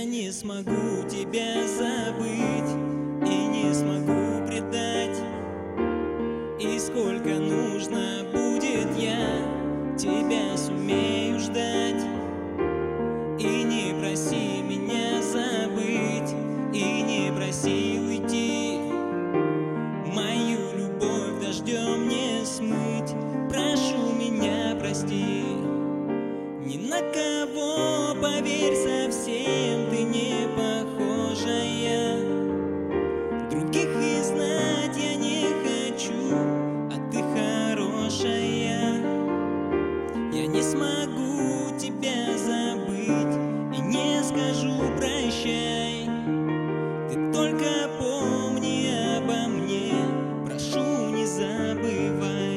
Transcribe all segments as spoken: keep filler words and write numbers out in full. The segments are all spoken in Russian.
Я не смогу тебя забыть и не смогу предать. И сколько нужно будет, я тебя сумею ждать. И не проси меня забыть, и не проси уйти. Мою любовь дождем не смыть, прошу меня прости. Ни на кого, поверь, совсем ты не похожая. Других и знать я не хочу, а ты хорошая. Я не смогу тебя забыть и не скажу прощай. Ты только помни обо мне, прошу, не забывай.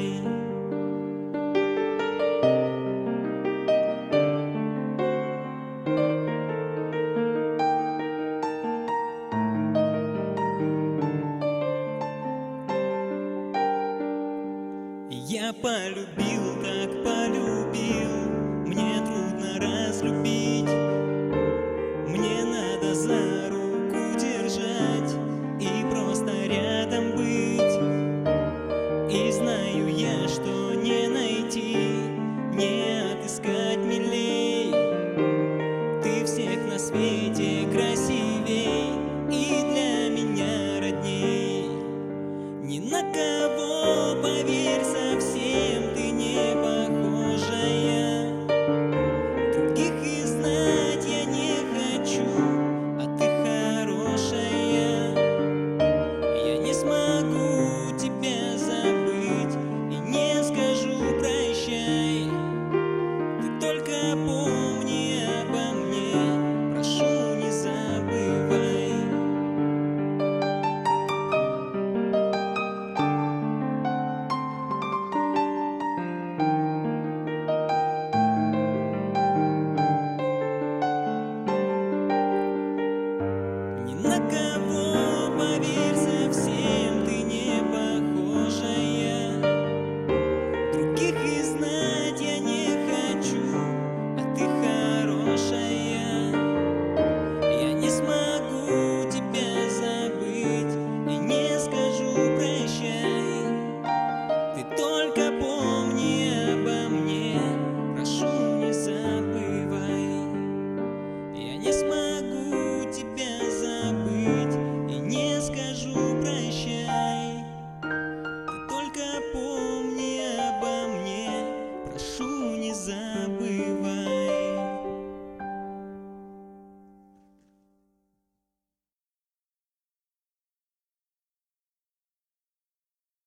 Я полюбил, так полюбил, мне трудно разлюбить. Мне надо за руку держать и просто рядом быть. И знаю я, что не найти, не отыскать милей. Ты всех на свете красивей и для меня родней. Ни на кого, поверь, совсем ты не похожая. Других и знать я не хочу, а ты хорошая. Я не смогу тебя забыть и не скажу прощай. Ты только помни обо мне, прошу, не забывай. На кого, поверь, совсем ты не похожая. Других и знать я не хочу, а ты хорошая. Я не смогу тебя забыть и не скажу прощай. Ты только помни обо мне, прошу, не забывай. Я не смогу тебя забыть и не скажу прощай. Ты только помни обо мне, прошу, не забывай.